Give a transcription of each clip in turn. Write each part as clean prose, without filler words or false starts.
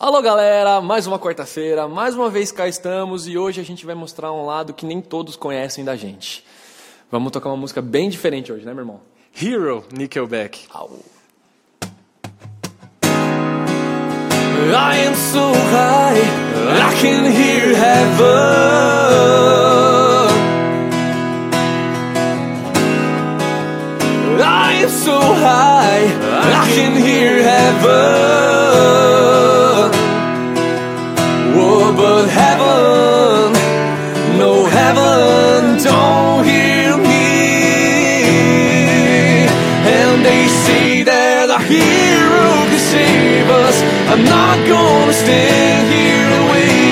Alô galera, mais uma quarta-feira, mais uma vez cá estamos e hoje a gente vai mostrar um lado que nem todos conhecem da gente. Vamos tocar uma música bem diferente hoje, né meu irmão? Hero, Nickelback. Au. I am so high, I can hear heaven. I am so high, I can hear heaven. Oh, but heaven, no heaven, don't hear me. And they say that a hero can save us. I'm not gonna stand here and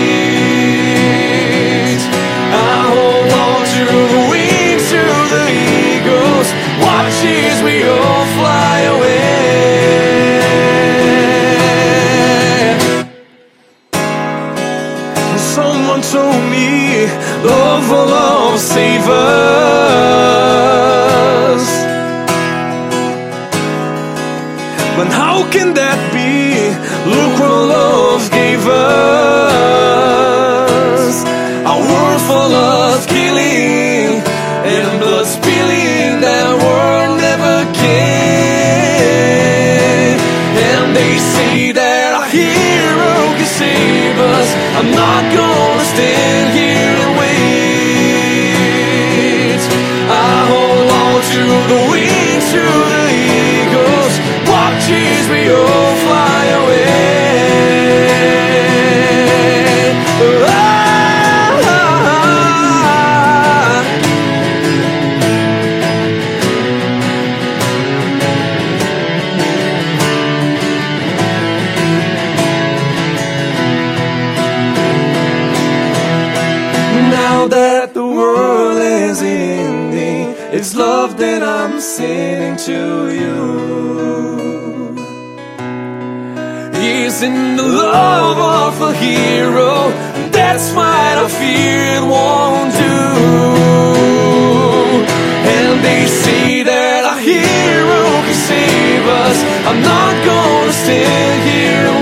wait. I hold on to the wings of the eagles. Watch as we all fly away. Someone told me love will always save us. But how can that be? Look what love gave us. A world full of killing and blood spilling that world never can. And they say that a hero can save us. I'm not gonna stand here and wait. I hold on to the wings of the eagles. Watch as we all fly away. Now that the world is ending, it's love that I'm sending to you. Isn't the love of a hero? That's what I fear it won't do. And they say that a hero can save us. I'm not gonna stand here and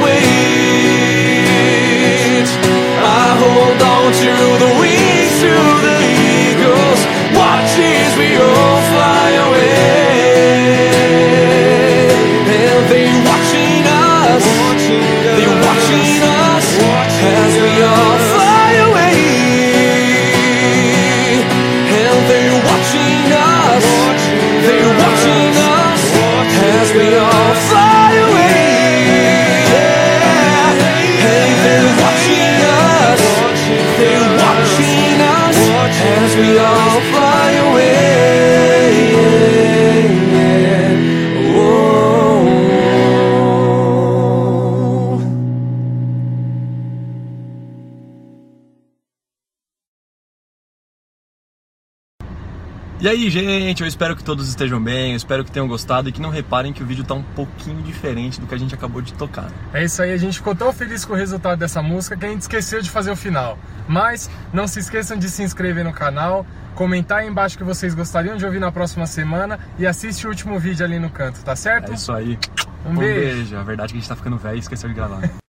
wait. I hold on to the wings of the eagles. Watch as we all fly away. And they watching us. They're watching us as we all fly away. And they're watching us. They're watching us as we all fly away. And they're watching us. They're watching us as we all fly away. E aí, gente, eu espero que todos estejam bem, eu espero que tenham gostado e que não reparem que o vídeo tá um pouquinho diferente do que a gente acabou de tocar. É isso aí, a gente ficou tão feliz com o resultado dessa música que a gente esqueceu de fazer o final. Mas não se esqueçam de se inscrever no canal, comentar aí embaixo que vocês gostariam de ouvir na próxima semana e assiste o último vídeo ali no canto, tá certo? É isso aí. Um beijo. A verdade é que a gente tá ficando velho e esqueceu de gravar.